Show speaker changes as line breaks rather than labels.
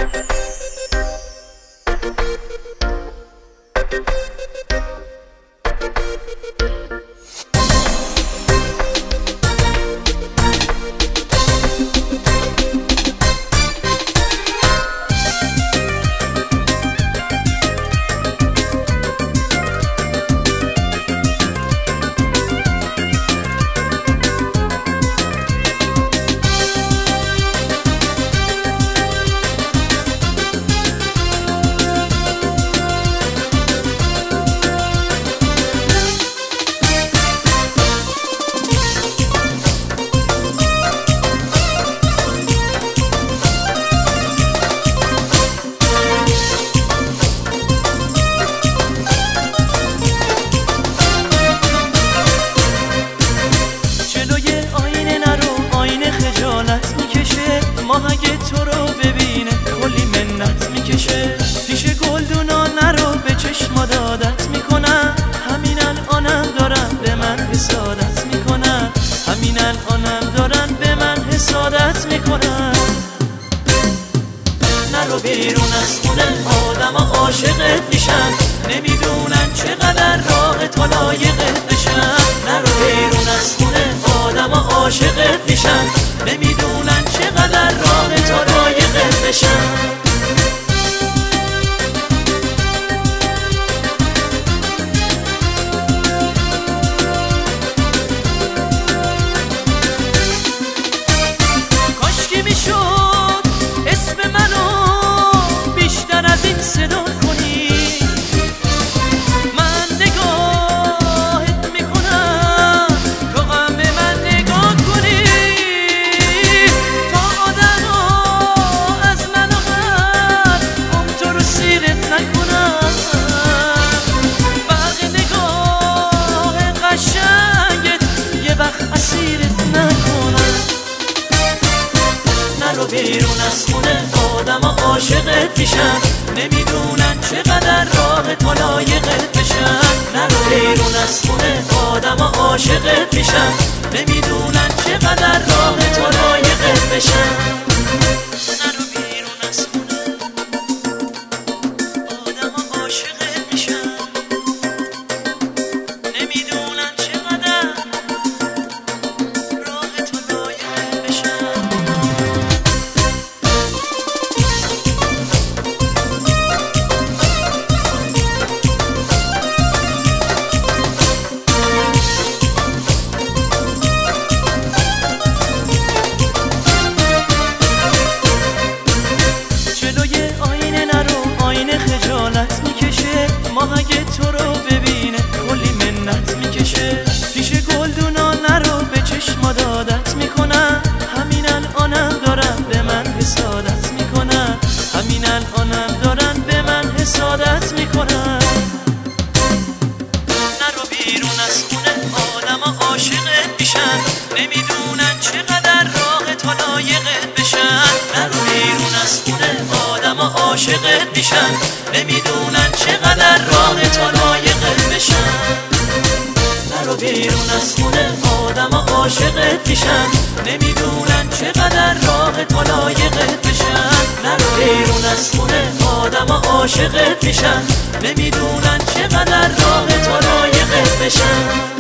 ماه اگه تو رو ببینه کلی منت میکشه. پیش گلدونا نرو به چشم عادت میکنن، همین الانم دارن به من حسادت میکنن، همین الانم دارن به من حسادت میکنن. نرو بیرون از خونه آدم ها عاشقت میشن، نمیدونن چقدر راه تا لایقت بشن. نرو بیرون از خونه آدم ها عاشقت میشن، نمیدونن چقدر راه تا لایقت بشن. کاشکی میشد اسم منو بیشتر از این صدا کنی، من نگاهت میکنم تو غم من نگاه کنی. تا آدم ها از من و غم تو رو سیرت نکنم، برق نگاه قشنگت یه وقت اسیرت نکنم. نرو بیرون از خونه آدم ها عاشقت میشن، نمیدونن چقدر راه تا لایقت بشن. نرو بیرون از خونه آدم ها عاشقت میشن، نمیدونن چقدر راه تا لایقت بشن. نرو بیرون از خونه آدم ها عاشقت میشن، نمیدونن چقدر راه تا لایقت بشن. ماه اگه تو رو ببینه کلی منت میکشه. پیش گلدونا نرو به چشم عادت میکنن، همین الانم دارن به من حسادت میکنن، همین الانم دارن به من حسادت میکنن. نرو بیرون از خونه آدم ها عاشقت میشن، نمیدونن چقدر راه تا لایقت بشن. نرو بیرون از خونه آدم ها عاشقت میشن، نمیدونن چقدر راه تا لایقت بشن. نرو بیرون از خونه آدم ها عاشقت میشن، نمیدونن چقدر راه تا لایقت بشن. نرو بیرون از خونه آدم ها عاشقت میشن، نمیدونن چقدر راه تا لایقت بشن.